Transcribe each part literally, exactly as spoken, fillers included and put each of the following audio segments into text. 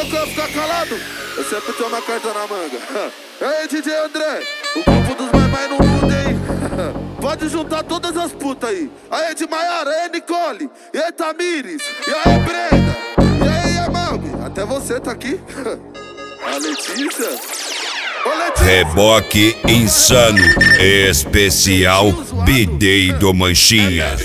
que eu ia ficar calado? Eu sempre tenho uma carta na manga. Ei, D J André, o grupo dos mais mais no mundo, hein? Pode juntar todas as putas aí. Aí, de Maiara, aí, Nicole, e aí, Tamires, e aí, Brenda, e aí, Amalbi. Até você tá aqui. A Letícia. Ô, Letícia. Reboque insano, especial B-Day do Manchinha.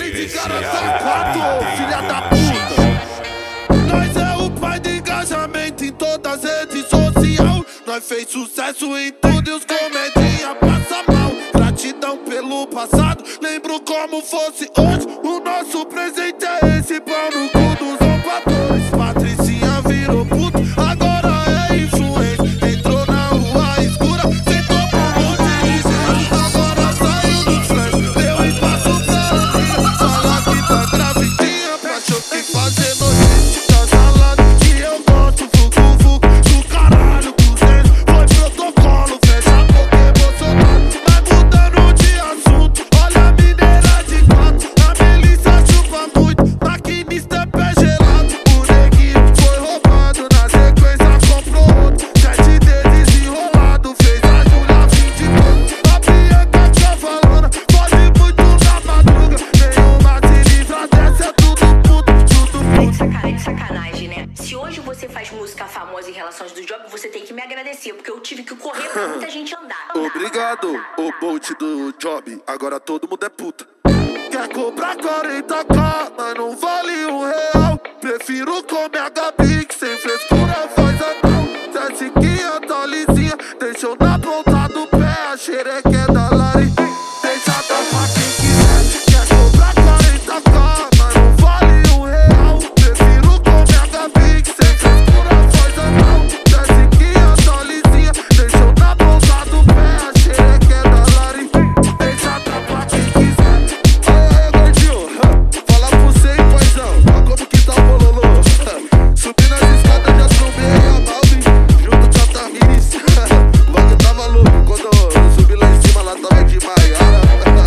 Filha da puta. Nós é o pai do engajamento em todas as redes sociais. Nós fez sucesso em tudo e os comedinha passa mal. Gratidão pelo passado, lembro como fosse hoje. O nosso presente é esse pau no cu dos zombadores. Patricinha virou puto, agora é influência. Entrou na rua escura, sentou por inteligente. Agora saiu do flash, deu espaço pra ela. Fala que tá gravidinha, pra show que fazer noite. Tá salado que eu gosto, fugu, fugu, do caralho, cruzeiro. Foi protocolo, fecha a boca emocionado. Vai mudando de assunto, olha a mineira de quatro. A milícia chupa muito, maquinista é pé gelado. O neguinho foi roubado, na sequência comprou outro. Sete dedos enrolado, fez a Júlia fim de ponto. A Bianca cavalona, pode muito na madruga. Nenhuma se livra dessa, é tudo puto, tudo Tá de puto. sacanagem, de sacanagem, né? Se hoje você faz música famosa em relações do job, você tem que me agradecer, porque eu tive que correr pra muita gente andar. andar, Obrigado, andar, andar, o andar. Bolt do job, agora todo mundo é puta. Quer cobrar quarenta k, mas não vale um real. Prefiro comer a Gabi, que sem frescura faz anão. Jessiquinha tá lisinha, deixou na ponta do pé. A xereca é da Lari, deixa dar pra quem quiser. Quer cobrar quarenta k, mas não vale um real. Prefiro comer a Gabi, que sem frescura faz anão. Jessiquinha tá lisinha, deixou na ponta do pé. A xereca é da Lari, deixa dar pra quem quiser. Aí, aí, gordinho, fala pra você, hein, paizão. Olha como que tá o bololô. Subindo as escadas, já trombei a Malvin, junto com a Tamires. O bagulho tava louco quando eu subi lá em cima, lá tava de Maiara.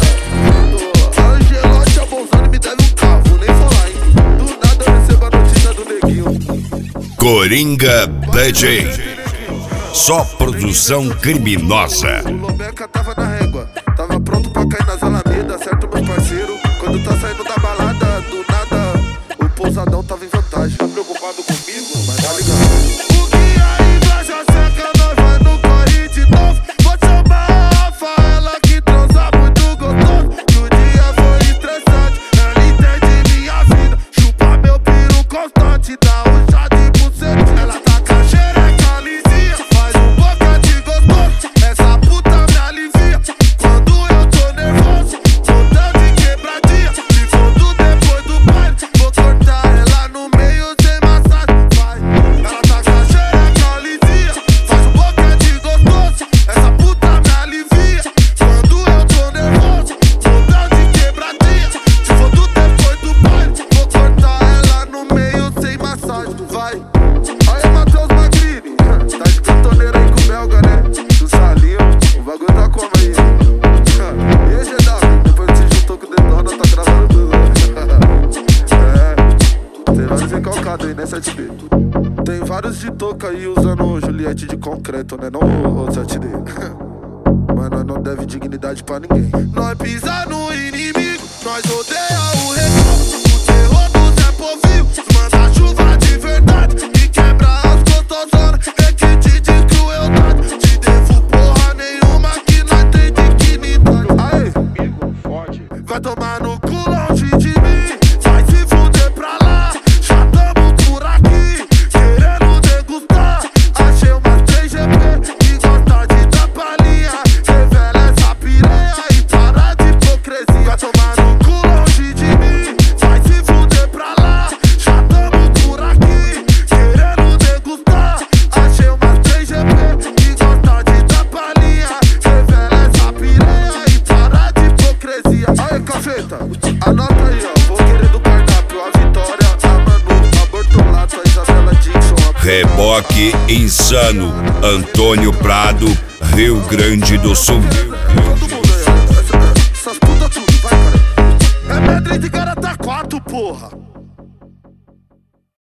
A Angelote, a Bolzano me deve um carro, vou nem falar, hein. Do nada eu recebo a notícia do neguinho. Coringa D J, só produção criminosa. O Lobeca tava na régua, tava pronto pra cair nas alamedas, certo, meus parceiros? Quando tá saindo da balada, do nada, o pousadão tava em vantagem. Tá preocupado comigo? Mas tá ligado. O que a inveja seca, nós vai no corre de novo. Vou chamar a Rafaela que transa muito gostoso. Que o dia foi estressante, ela entende minha vida. Chupa meu piru constante, dá um chá de buceta. Ela tá com a xereca lisinha, faz um boca de gostoso. Essa puta me alivia quando eu tô nervoso. Voltando de quebradinha, se fodo depois do baile. Vou cortar ela no meio sem massagem, vai. Ela tá com a xereca lisinha, faz um boca de gostoso. Essa puta me alivia quando eu tô nervoso. Voltando de quebradinha, se fodo depois do baile. Vou cortar ela no meio sem massagem, vai. Aí, Matheus Magrini, tá de cantoneira aí com o belga, né? Do Salinho, o bagulho tá como aí? E aí, G W, depois que se juntou com o Detona, tá gravando tudo. É, tem vários recalcados aí, né, sete D? Tem vários de touca aí usando Juliette de concreto, né, não o sete D? Mas nós não deve dignidade pra ninguém. Nós pisa no inimigo, nós odeia o recurso. O terror do Zé Povinho, manda chuva de verdade e quebra as gostosonas. É que te diz crueldade, te devo porra nenhuma que nós tem dignidade. Aí, vai tomar no cu longe de mim, vai se fuder pra lá. Já tamo por aqui, querendo degustar. Achei umas três G P que gosta de dar palhinha. Revela essa piranha e para de hipocrisia. Vai tomar no cu longe de mim, vai se fuder pra lá. Já tamo por aqui, querendo degustar. Achei umas três G P que gosta de dar palhinha. Revela essa piranha e para de hipocrisia. Aí, cafeta, anota aí, ó. Vou querer do cardápio a Vitória, a Manu, a Bortolato, a Isabela Dixon, a Reboque insano, Antônio Prado, Rio Grande do Sul. todo mundo aí, ó. Essa- essas putas tudo, vai, cara. É medra de cara tá quatro, porra.